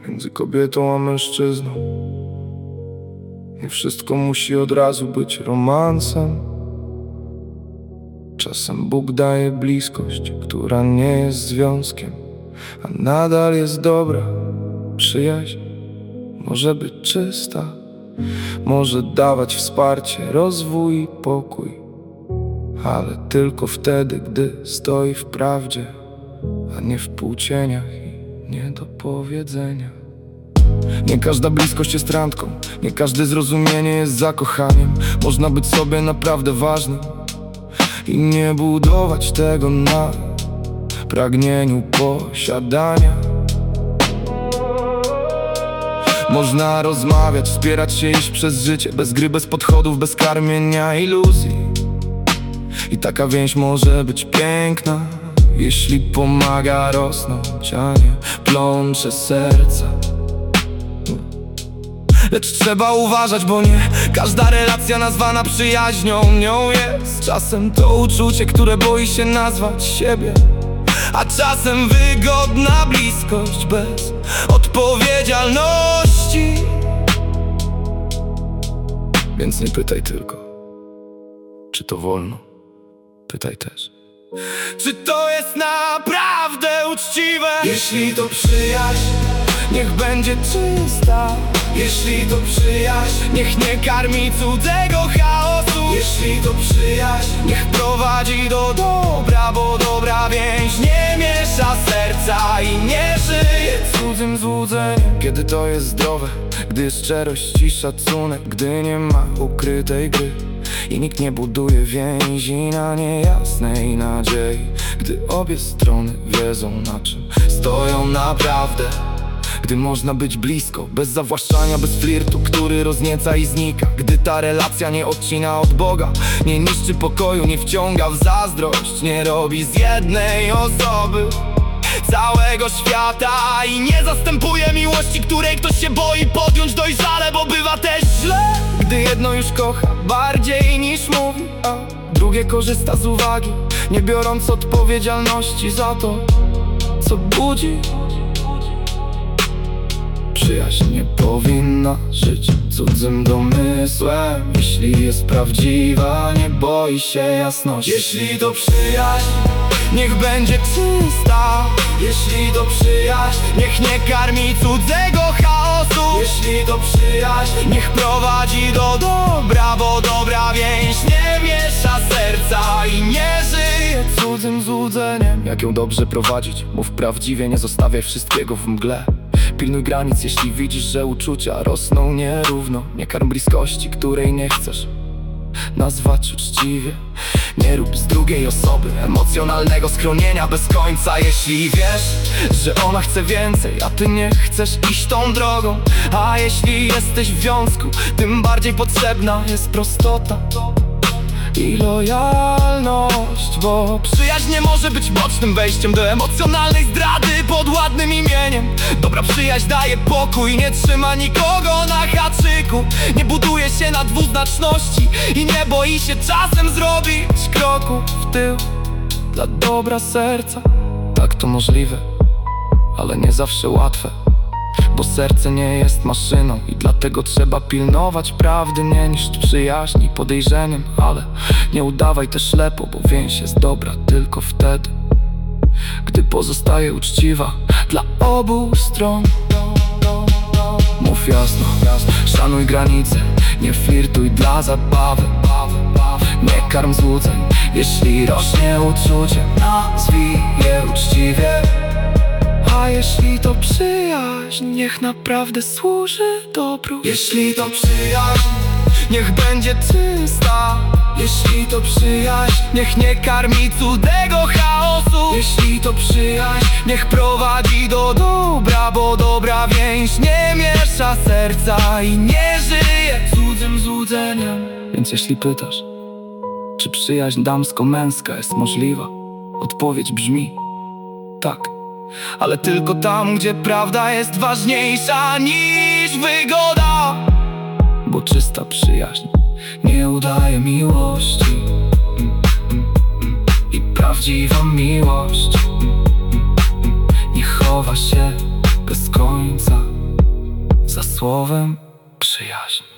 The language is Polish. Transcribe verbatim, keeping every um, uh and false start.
między kobietą a mężczyzną. Nie wszystko musi od razu być romansem. Czasem Bóg daje bliskość, która nie jest związkiem, a nadal jest dobra. Przyjaźń może być czysta, może dawać wsparcie, rozwój i pokój, ale tylko wtedy, gdy stoi w prawdzie, a nie w półcieniach i niedopowiedzeniach. Nie każda bliskość jest randką, nie każde zrozumienie jest zakochaniem. Można być sobie naprawdę ważnym i nie budować tego na pragnieniu posiadania. Można rozmawiać, wspierać się, iść przez życie bez gry, bez podchodów, bez karmienia iluzji. I taka więź może być piękna, jeśli pomaga rosnąć, a nie plącze serca. Lecz trzeba uważać, bo nie każda relacja nazwana przyjaźnią nią jest. Czasem to uczucie, które boi się nazwać siebie, a czasem wygodna bliskość bez odpowiedzialności. Więc nie pytaj tylko, czy to wolno, pytaj też, czy to jest naprawdę uczciwe. Jeśli to przyjaźń, niech będzie czysta. Jeśli to przyjaźń, niech nie karmi cudzego chaosu. Jeśli to przyjaźń, niech prowadzi do dobra, bo dobra więź nie miesza serca i nie żyje cudzym złudzeniem. Kiedy to jest zdrowe, gdy jest szczerość i szacunek, gdy nie ma ukrytej gry i nikt nie buduje więzi na niejasnej nadziei, gdy obie strony wiedzą, na czym stoją naprawdę. Gdy można być blisko, bez zawłaszczania, bez flirtu, który roznieca i znika. Gdy ta relacja nie odcina od Boga, nie niszczy pokoju, nie wciąga w zazdrość, nie robi z jednej osoby całego świata i nie zastępuje miłości, której ktoś się boi podjąć dojrzale, bo bywa też źle. Gdy jedno już kocha bardziej niż mówi, a drugie korzysta z uwagi, nie biorąc odpowiedzialności za to, co budzi. Przyjaźń nie powinna żyć cudzym domysłem. Jeśli jest prawdziwa, nie boi się jasności. Jeśli to przyjaźń, niech będzie czysta. Jeśli to przyjaźń, niech nie karmi cudzego chaosu. Jeśli to przyjaźń, niech prowadzi do dobra, bo dobra więź nie miesza serca i nie żyje cudzym złudzeniem. Jak ją dobrze prowadzić? Mów prawdziwie, nie zostawiaj wszystkiego w mgle. Pilnuj granic, jeśli widzisz, że uczucia rosną nierówno. Nie karm bliskości, której nie chcesz nazwać uczciwie. Nie rób z drugiej osoby emocjonalnego schronienia bez końca. Jeśli wiesz, że ona chce więcej, a ty nie chcesz iść tą drogą, a jeśli jesteś w związku, tym bardziej potrzebna jest prostota i lojalność, bo przyjaźń nie może być bocznym wejściem do emocjonalnej zdrady pod ładnym imieniem. Dobra przyjaźń daje pokój, nie trzyma nikogo na haczyku, nie buduje się na dwuznaczności i nie boi się czasem zrobić kroku w tył dla dobra serca. Tak, to możliwe, ale nie zawsze łatwe, bo serce nie jest maszyną i dlatego trzeba pilnować prawdy, nie niszcz przyjaźni podejrzeniem, ale nie udawaj też ślepo, bo więź jest dobra tylko wtedy, gdy pozostaje uczciwa dla obu stron. Mów jasno, szanuj granice, nie flirtuj dla zabawy, nie karm złudzeń, jeśli rośnie uczucie, nazwij je uczciwie. A jeśli to przyjaźń, niech naprawdę służy dobru. Jeśli to przyjaźń, niech będzie czysta. Jeśli to przyjaźń, niech nie karmi cudzego chaosu. Jeśli to przyjaźń, niech prowadzi do dobra, bo dobra więź nie miesza serca i nie żyje cudzym złudzeniem. Więc jeśli pytasz, czy przyjaźń damsko-męska jest możliwa, odpowiedź brzmi tak, ale tylko tam, gdzie prawda jest ważniejsza niż wygoda. Bo czysta przyjaźń nie udaje miłości i prawdziwa miłość nie chowa się bez końca. za słowem przyjaźń.